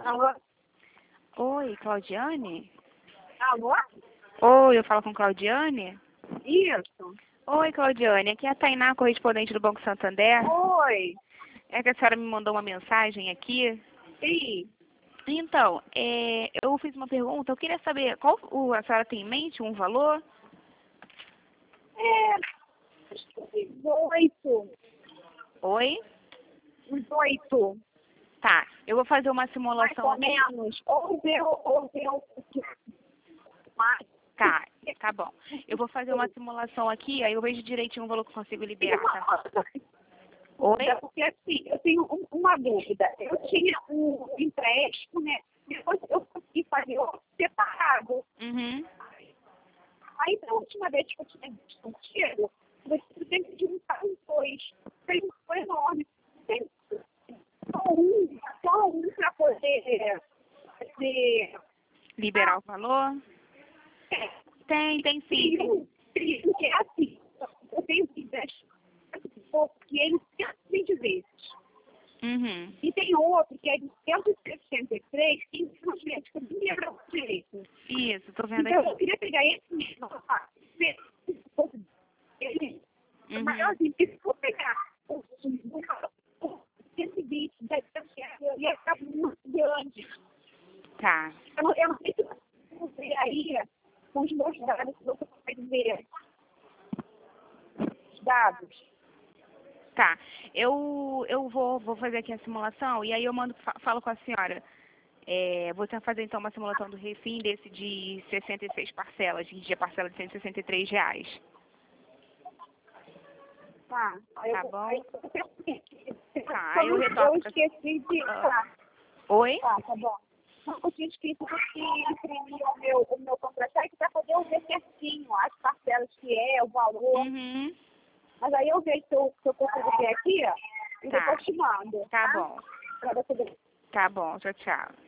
Alô? Oi, Claudiane? Alô? Oi, eu falo com Claudiane? Isso. Oi, Claudiane, aqui é a Tainá, correspondente do Banco Santander. Oi. É que a senhora me mandou uma mensagem aqui. Sim. Então, eu fiz uma pergunta, eu queria saber, a senhora tem em mente um valor? Acho que 18. Oi? 18. Tá, eu vou fazer uma Mais simulação ou aqui. menos. Ou deu mais. Tá, tá bom. Eu vou fazer uma simulação aqui, aí eu vejo direitinho o valor que eu consigo liberar, tá? Oi? Porque assim, eu tenho uma dúvida. Eu tinha um empréstimo, né? Depois eu consegui fazer outro separado. Uhum. Aí, da última vez que eu tinha discutido, você tem que juntar os dois. Foi enorme. Tem só um para poder fazer. Liberar o valor? Tem sim. Porque assim, eu tenho que investir porque ele 120 vezes. Uhum. E tem outro que é de 163, que infelizmente eu não lembro direito. Isso, tô vendo Então, eu aqui. queria pegar esse mesmo, ver se fosse ele. Uhum. Mas assim, se for pegar o 120, eu ia ficar muito grande. Tá. Eu não sei se você aí com os meus dados, se você pode ver os dados. Tá. Eu vou fazer aqui a simulação e aí eu falo com a senhora. Vou tentar fazer então uma simulação do refim desse de 66 parcelas, de a parcela de R$ 163. Tá. Tá bom? Tá, Aí eu retorno. eu esqueci de. Oi? Tá bom. Não, eu tinha escrito que imprimir o meu contra-cheque para poder eu ver certinho as parcelas que é, o valor. Uhum. Mas aí eu vejo se eu consigo ver aqui, ó, e Tá. depois te mando. Tá bom. Pra você ver. Tá bom, tchau, tchau.